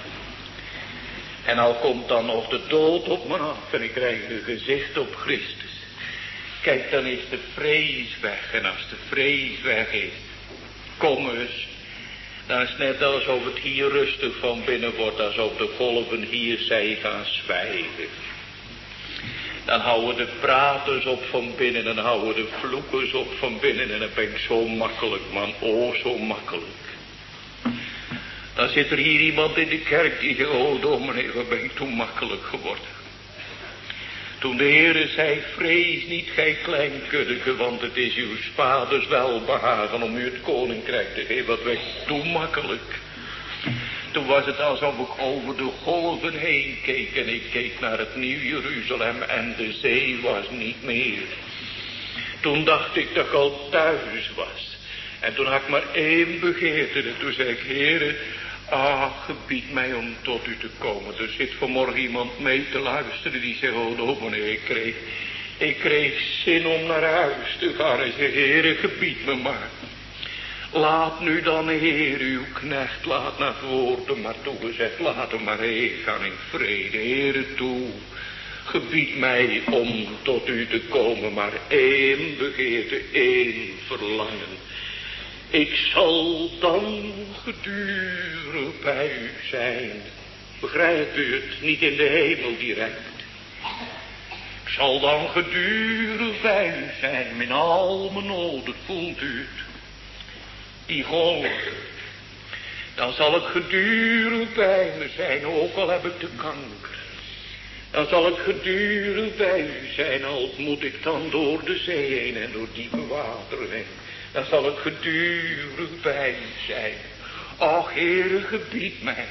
En al komt dan nog de dood op me af en ik krijg een gezicht op Christus. Kijk, dan is de vrees weg. En als de vrees weg is, kom eens. Dan is het net alsof het hier rustig van binnen wordt, alsof de golven hier zij gaan zwijgen. Dan houden de praters op van binnen, dan houden de vloekers op van binnen en dan ben ik zo makkelijk, man, oh zo makkelijk. Dan zit er hier iemand in de kerk die zegt, oh dominee, wat ben ik toen makkelijk geworden. Toen de Heere zei, vrees niet gij kleinkuddeke, want het is uw vaders welbehagen om u het koninkrijk te geven. Wat werd toen makkelijk. Toen was het alsof ik over de golven heen keek en ik keek naar het Nieuw Jeruzalem en de zee was niet meer. Toen dacht ik dat ik al thuis was. En toen had ik maar één begeerte. En toen zei ik, Heere, gebied mij om tot u te komen. Er zit vanmorgen iemand mee te luisteren die zegt, oh dominee, ik kreeg zin om naar huis te gaan. En zei, Heere, gebied me maar. Laat nu dan, Heer, uw knecht, laat naar woorden maar toegezegd. Laat hem maar heen gaan in vrede, Heere, toe. Gebied mij om tot u te komen, maar één begeerte, één verlangen. Ik zal dan gedurig bij u zijn. Begrijpt u het? Niet in de hemel direct. Ik zal dan gedurig bij u zijn. In al mijn noden, voelt u het? Die golf. Dan zal ik gedurig bij me zijn, ook al heb ik de kanker. Dan zal ik gedurig bij u zijn, al moet ik dan door de zee heen en door diepe wateren heen. Dan zal ik gedurig bij u zijn. Och, Heere, gebied mij.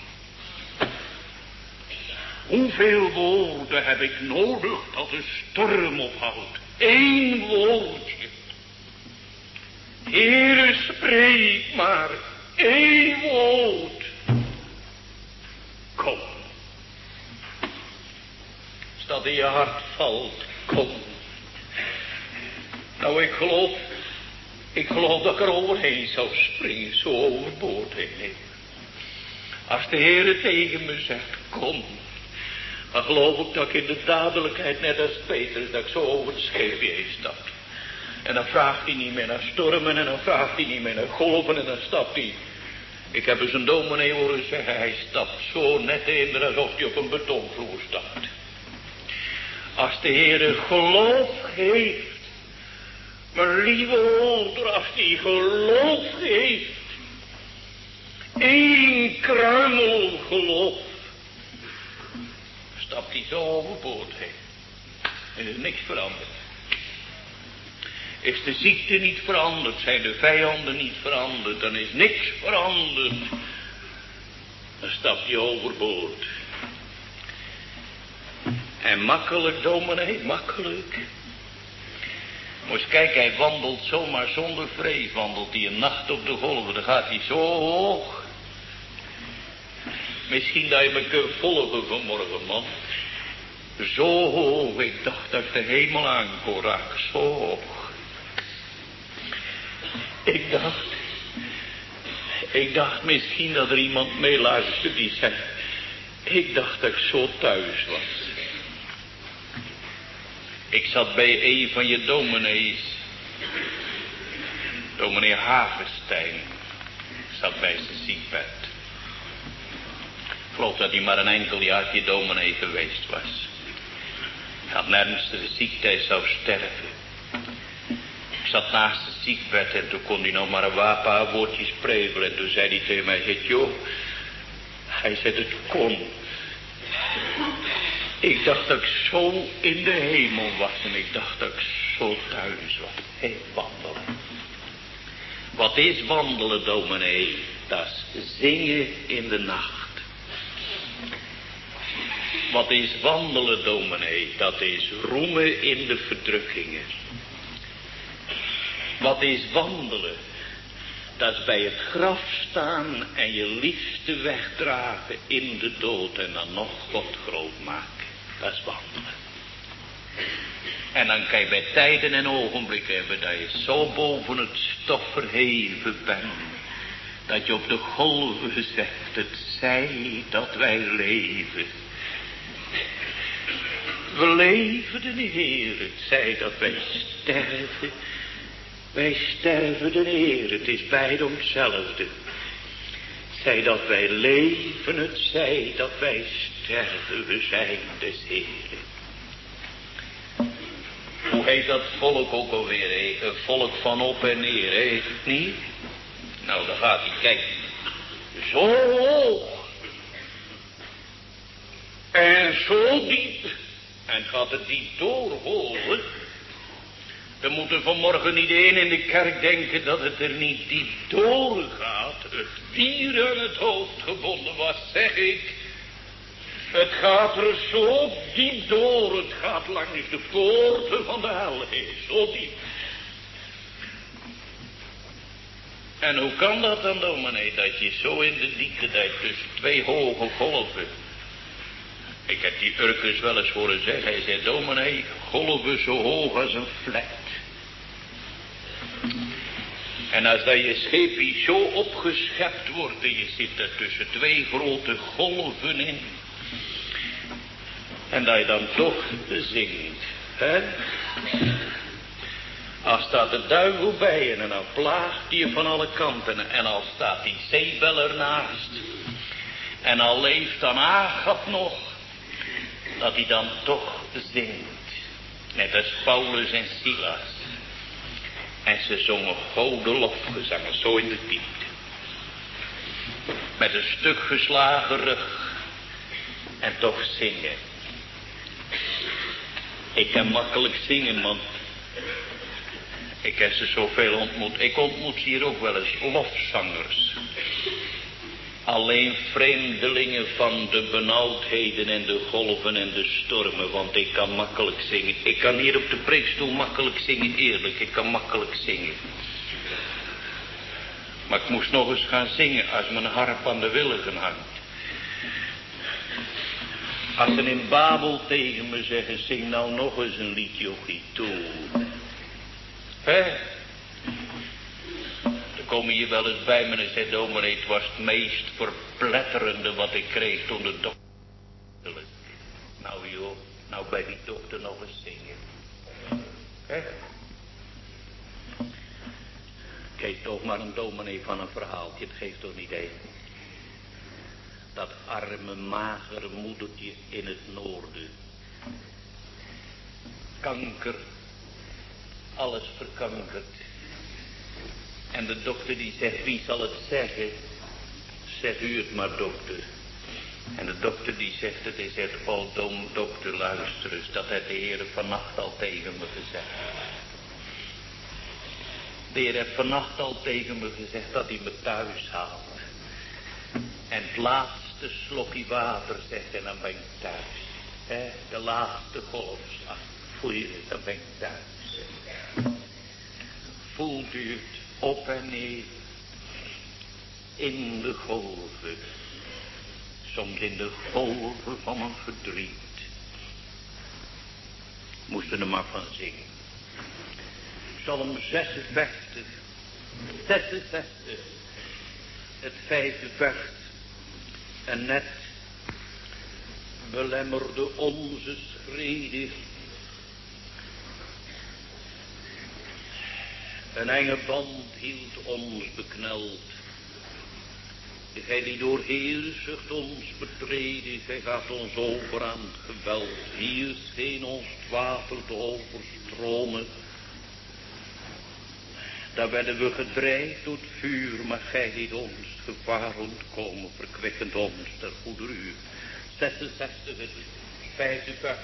Hoeveel woorden heb ik nodig dat de storm ophoudt? Eén woordje. Heere, spreek maar. Eén woord. Kom. Als dat in je hart valt, kom. Nou, ik geloof dat ik er overheen zou springen, zo overboord heen. Als de Heere tegen me zegt, kom. Dan geloof ik dat ik in de dadelijkheid, net als Petrus, dat ik zo over het scheepje heen stap. En dan vraagt hij niet meer naar stormen en dan vraagt hij niet meer naar golven en dan stapt hij. Ik heb eens een dominee horen zeggen, hij stapt zo net in alsof hij op een betonvloer stapt. Als de Heere geloof heeft, mijn lieve ouder, als hij geloof heeft, één kruimel geloof, stapt hij zo overboord heen. Er is niks veranderd. Is de ziekte niet veranderd, zijn de vijanden niet veranderd, dan is niks veranderd. Dan stapt hij overboord. En makkelijk, dominee, makkelijk. Moet eens kijken, hij wandelt zomaar zonder vrees, wandelt hij een nacht op de golven, dan gaat hij zo hoog. Misschien dat je me kunt volgen vanmorgen, man. Zo hoog, ik dacht dat ik de hemel aan kon raken, zo hoog. Ik dacht misschien dat er iemand meeluisterde die zei, ik dacht dat ik zo thuis was. Ik zat bij een van je dominees, dominee Havenstein. Ik zat bij zijn ziekbed. Ik geloof dat hij maar een enkel jaartje dominee geweest was. Hij had een ernstige ziekte, hij zou sterven. Ik zat naast het ziekbed en toen kon hij nog maar een paar woordjes prevelen. En toen zei hij tegen mij, hij zei het kon. Ik dacht dat ik zo in de hemel was en ik dacht dat ik zo thuis was. Wandelen. Wat is wandelen, dominee? Dat is zingen in de nacht. Wat is wandelen, dominee? Dat is roemen in de verdrukkingen. Wat is wandelen? Dat is bij het graf staan en je liefste wegdragen in de dood en dan nog God groot maken. Dat is wandelen. En dan kan je bij tijden en ogenblikken hebben dat je zo boven het stof verheven bent. Dat je op de golven zegt, het zij dat wij leven. We leven de Heer, het zij dat wij sterven. Wij sterven de Heer, het is beide om hetzelfde. Zij dat wij leven, het zij dat wij sterven, we zijn des Heeren. Hoe heet dat volk ook alweer, hè? Een volk van op en neer, hè? Heet het niet? Nou, dan gaat hij, kijk. Zo hoog. En zo diep. En gaat het diep doorholen. We moeten vanmorgen niet één in de kerk denken dat het er niet diep doorgaat. Het dier aan het hoofd gebonden was, zeg ik. Het gaat er zo diep door. Het gaat langs de poorten van de hel heen. Zo diep. En hoe kan dat dan, dominee, dat je zo in de diepte duikt tussen twee hoge golven? Ik heb die Urkens wel eens horen zeggen. Hij zei, dominee, golven zo hoog als een vlek. En als dat je scheepje zo opgeschept wordt en je zit er tussen twee grote golven in. En dat je dan toch zingt. Hè? Als staat de duivel bij je en dan plaagt hij je van alle kanten. En al staat die zeebel ernaast. En al leeft dan Agap nog. Dat hij dan toch zingt. Net als Paulus en Silas. En ze zongen gouden lofgezangen zo in de diepte. Met een stuk geslagen rug. En toch zingen. Ik kan makkelijk zingen, man. Ik heb ze zoveel ontmoet. Ik ontmoet ze hier ook wel eens lofzangers. Alleen vreemdelingen van de benauwdheden en de golven en de stormen. Want ik kan makkelijk zingen. Ik kan hier op de preekstoel makkelijk zingen, eerlijk. Ik kan makkelijk zingen. Maar ik moest nog eens gaan zingen als mijn harp aan de willigen hangt. Als ze in Babel tegen me zeggen, zing nou nog eens een liedje op die toer. Hè? Dan kom je wel eens bij me en zegt, dominee, het was het meest verpletterende wat ik kreeg toen de dochter. Nou joh, nou bij die dochter nog eens zingen. Hè? Geef toch maar een dominee van een verhaaltje, het geeft toch niet één. Dat arme, magere moedertje in het noorden. Kanker. Alles verkankerd. En de dokter die zegt, wie zal het zeggen? Zeg u het maar, dokter. En de dokter die zegt het, hij zegt, oh dokter, luister eens, dat heeft de Heer vannacht al tegen me gezegd. De Heer heeft vannacht al tegen me gezegd dat hij me thuis haalt. En het laatste slokje water, zegt, en dan ben ik thuis. De laatste golfslag. Voel je het, dan ben ik thuis. Voelt u het op en neer. In de golven. Soms in de golven van een verdriet. Moesten er maar van zingen. Psalm 56. 66. Het 5e vers. En net belemmerde onze schreden. Een enge band hield ons bekneld. Gij die door heerzucht ons betreden, gij gaat ons over aan het geweld. Hier scheen ons het water te overstromen. Daar werden we gedreigd door het vuur, maar gij liet ons gevaar ontkomen, verkwikkend ons ter goede uur. 66, het 5e vers.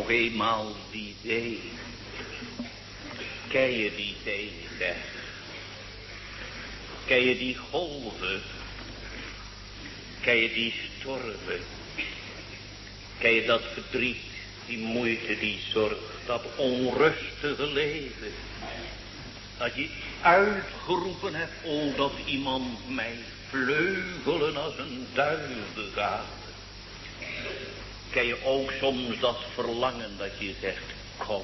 nog eenmaal die zee. Ken je die zee, zeg? Ken je die golven? Ken je die stormen? Ken je dat verdriet, die moeite, die zorg, dat onrustige leven? Dat je uitgeroepen hebt, o dat iemand mij vleugelen als een duiven gaat. Ken je ook soms dat verlangen dat je zegt, kom.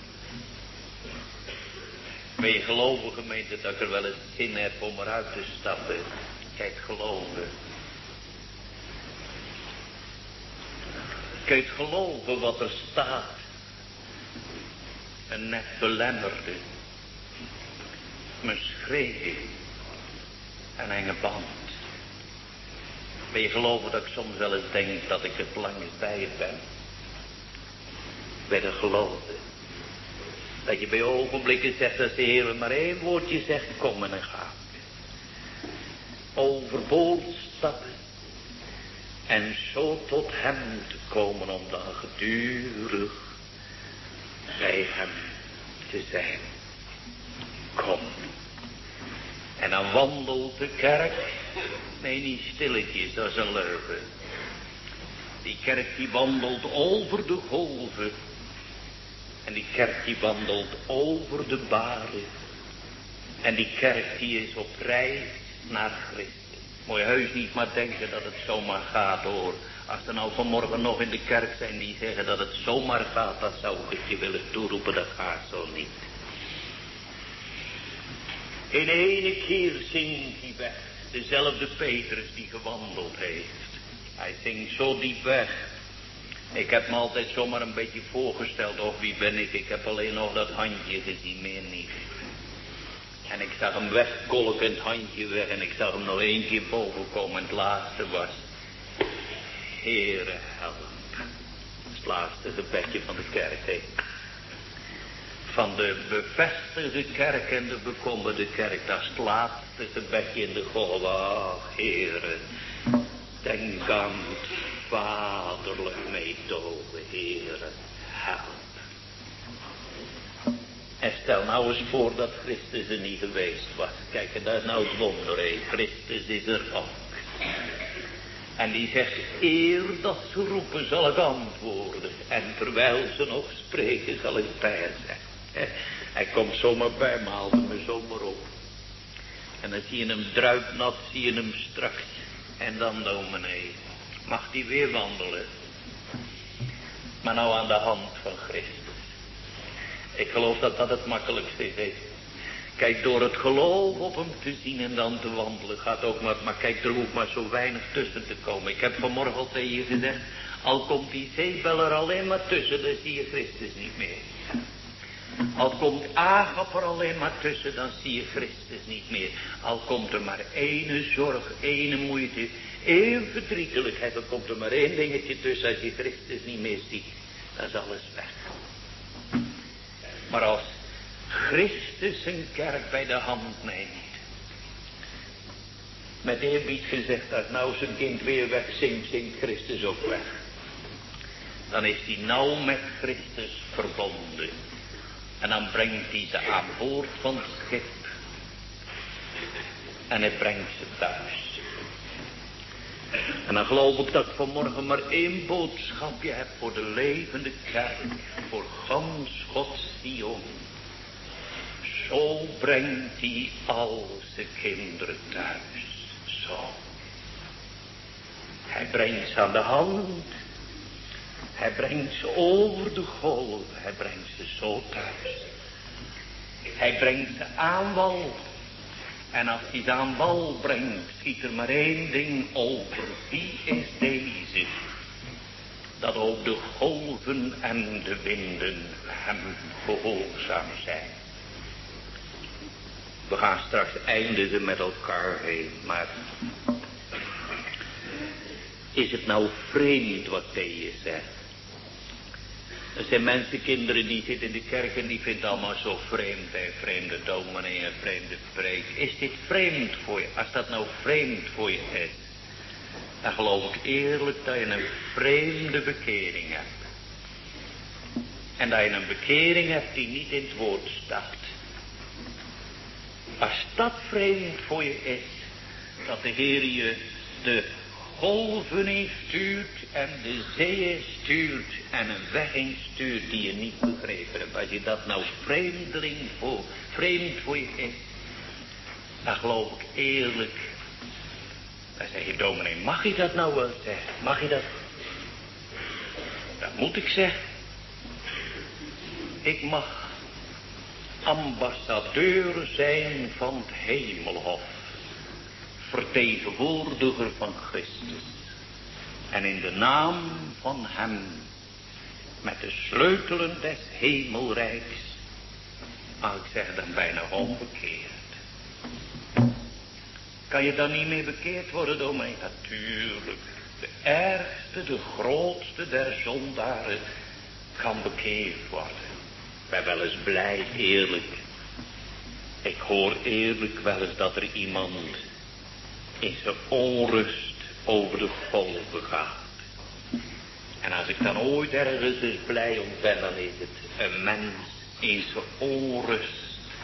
Ben je geloven, gemeente, dat ik er wel eens zin heb om eruit te stappen? Kijk, geloven. Kijk, geloven wat er staat. Een net belemmerde. Mijn schreden. Een enge band. Ben je geloven dat ik soms wel eens denk dat ik het langst bij je ben? Ben je geloven? Dat je bij ogenblikken zegt als de Heer maar één woordje zegt, kom en dan gaat. Overboord stappen. En zo tot hem te komen om dan gedurig bij hem te zijn. Kom. En dan wandelt de kerk. Nee, niet stilletjes, dat is een leugen. Die kerk die wandelt over de golven. En die kerk die wandelt over de baren. En die kerk die is op reis naar Christus. Moet je heus niet maar denken dat het zomaar gaat hoor. Als er nou vanmorgen nog in de kerk zijn die zeggen dat het zomaar gaat, dat zou ik het je willen toeroepen, dat gaat zo niet. In ene keer zingt hij weg. Dezelfde Petrus die gewandeld heeft. Hij zingt zo diep weg. Ik heb me altijd zomaar een beetje voorgesteld, of wie ben ik? Ik heb alleen nog dat handje gezien, meer niet. En ik zag hem wegkolken, het handje weg, en ik zag hem nog één keer boven komen. En het laatste was, Heere help. Dat is het laatste gebedje van de kerk, hè. Van de bevestigde kerk en de bekommerde kerk, dat is het laatste gebedje in de golven. Ach, Heere, denk aan het vaderlijk meedogen, Heere, help. En stel nou eens voor dat Christus er niet geweest was. Kijk, en dat is nou het wonder, hè. Christus is er ook. En die zegt, eer dat ze roepen zal ik antwoorden. En terwijl ze nog spreken zal ik bij hen zijn. Hij komt zomaar bij me, haalt me zomaar op. En dan zie je hem druipnat, zie je hem straks. En dan dominee, mag die weer wandelen. Maar nou aan de hand van Christus. Ik geloof dat dat het makkelijkste is. Kijk, door het geloof op hem te zien en dan te wandelen gaat ook maar kijk, er hoeft maar zo weinig tussen te komen. Ik heb vanmorgen al tegen je gezegd, al komt die zeebeller alleen maar tussen, dan zie je Christus niet meer. Al komt Agap er alleen maar tussen, dan zie je Christus niet meer. Al komt er maar ene zorg, ene moeite, één verdrietelijkheid, dan komt er maar één dingetje tussen als je Christus niet meer ziet. Dan is alles weg. Maar als Christus zijn kerk bij de hand neemt, met eerbied gezegd, als nou zijn kind weer weg zingt, zingt Christus ook weg. Dan is hij nauw met Christus verbonden. En dan brengt hij ze aan boord van het schip. En hij brengt ze thuis. En dan geloof ik dat ik vanmorgen maar één boodschapje heb voor de levende kerk. Voor gans Gods Sion. Zo brengt hij al zijn kinderen thuis. Zo. Hij brengt ze aan de hand. Hij brengt ze over de golven. Hij brengt ze zo thuis. Hij brengt ze aan wal. En als hij ze aan wal brengt, schiet er maar één ding over. Wie is deze? Dat ook de golven en de winden hem gehoorzaam zijn. We gaan straks eindigen met elkaar heen, maar is het nou vreemd wat Thea zegt? Er zijn mensen, kinderen die zitten in de kerk en die vinden het allemaal zo vreemd. Een vreemde dominee, een vreemde preek. Is dit vreemd voor je? Als dat nou vreemd voor je is, dan geloof ik eerlijk dat je een vreemde bekering hebt. En dat je een bekering hebt die niet in het woord staat. Als dat vreemd voor je is, dat de Heer je de golven instuurt en de zeeën stuurt en een weg instuurt die je niet begrepen hebt. Als je dat nou vreemd voor je is, dan geloof ik eerlijk. Dan zeg je, dominee, mag je dat nou wel zeggen? Mag je dat? Dat moet ik zeggen. Ik mag ambassadeur zijn van het hemelhof. Vertegenwoordiger van Christus. En in de naam van hem, met de sleutelen des hemelrijks, mag ik zeggen, dan bijna onbekeerd. Kan je dan niet meer bekeerd worden door mij? Natuurlijk. De ergste, de grootste der zondaren kan bekeerd worden. Ik ben wel eens blij, eerlijk. Ik hoor eerlijk wel eens dat er iemand in zijn onrust over de golven gaat. En als ik dan ooit ergens eens blij om ben, dan is het een mens in zijn onrust,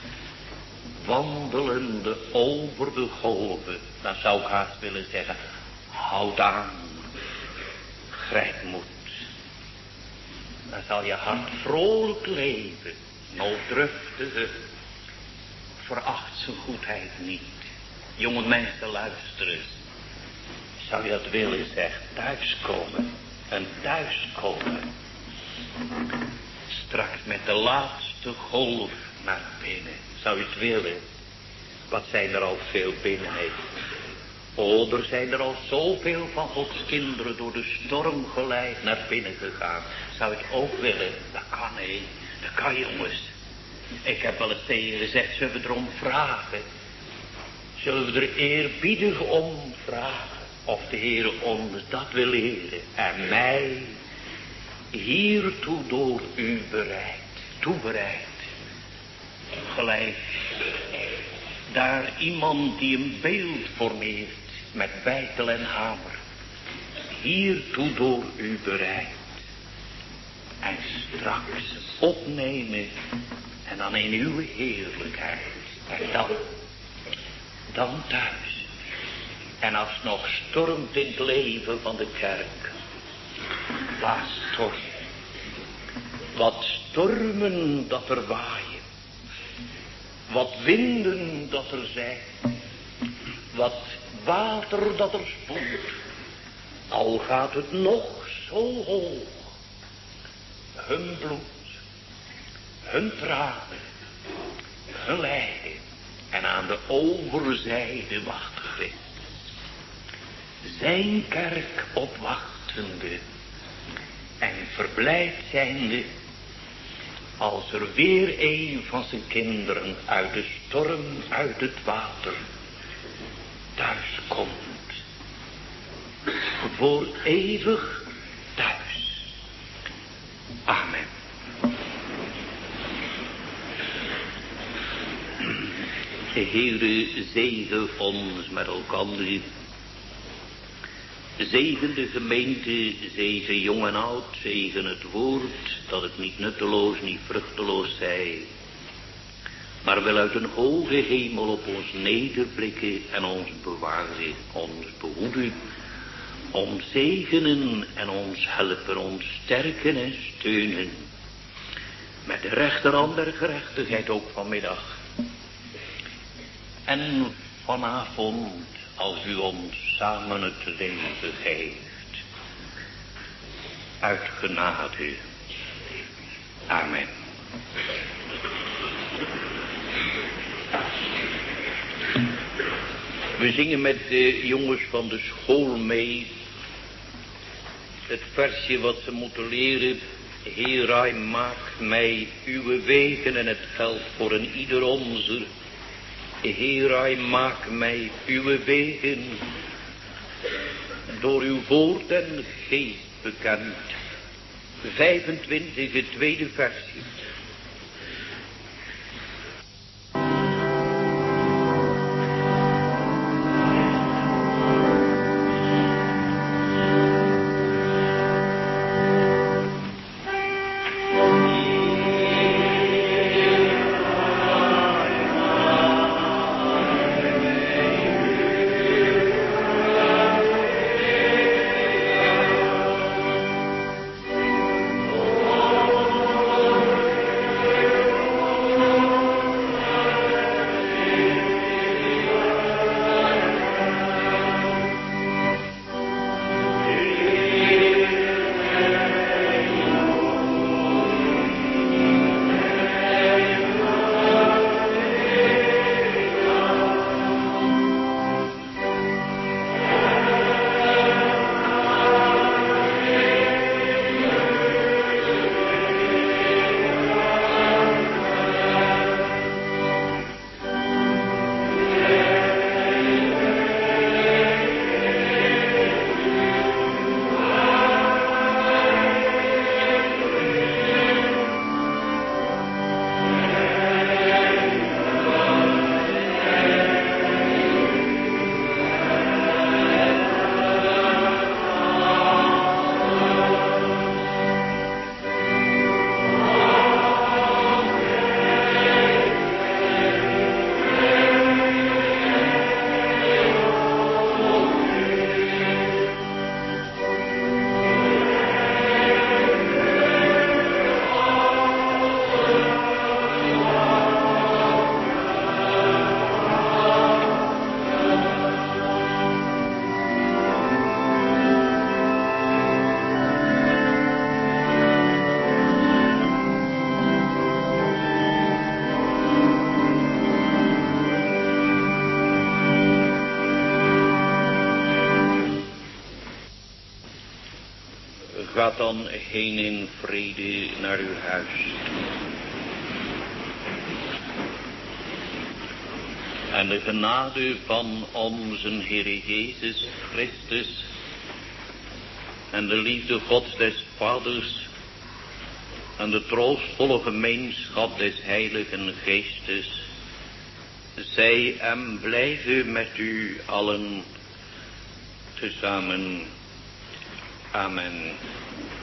wandelende over de golven. Dan zou ik haast willen zeggen, houd aan, grijp moed. Dan zal je hart vrolijk leven, nooddruftige, veracht zijn goedheid niet. Jonge mensen, luisteren. Zou je dat willen, zeg, thuiskomen. Een thuiskomen. Straks met de laatste golf naar binnen. Zou je het willen? Wat zijn er al veel binnen heeft. Oh, er zijn er al zoveel van Gods kinderen door de storm geleid naar binnen gegaan. Zou je het ook willen? Dat kan, hé. Dat kan, jongens. Ik heb wel eens tegen gezegd, zullen we erom vragen? Zullen we er eerbiedig om vragen? Of de Heer ons dat wil leren. En mij hiertoe door u toebereid. Gelijk daar iemand die een beeld formeert met beitel en hamer. Hiertoe door u bereid. En straks opnemen en dan in uw heerlijkheid. En dan thuis. En als het nog stormt in het leven van de kerk. Laat stormen. Wat stormen dat er waaien. Wat winden dat er zijn. Wat water dat er spoelt. Al gaat het nog zo hoog. Hun bloed. Hun tranen. Hun lijden. En aan de overzijde wacht Christus. Zijn kerk opwachtende. En verblijd zijnde. Als er weer een van zijn kinderen uit de storm, uit het water, thuis komt. Voor eeuwig thuis. Amen. De Heere zegen ons met elkander. Zegen de gemeente, zegen jong en oud, zegen het woord, dat het niet nutteloos, niet vruchteloos zij, maar wel uit een hoge hemel op ons nederblikken en ons bewaren, ons behoeden, ons zegenen en ons helpen, ons sterken en steunen, met de rechterhand der gerechtigheid ook vanmiddag. En vanavond, als u ons samen het leven geeft. Uit genade. Amen. We zingen met de jongens van de school mee. Het versje wat ze moeten leren. Heer, maak mij uw wegen, en het geldt voor een ieder onze. Heer, maak mij uw wegen, door uw woord en geest bekend. 25, het tweede versje. gaat dan heen in vrede naar uw huis. En de genade van onze Heer Jezus Christus en de liefde Gods des Vaders en de troostvolle gemeenschap des Heiligen Geestes zij en blijven met u allen tezamen. Amen.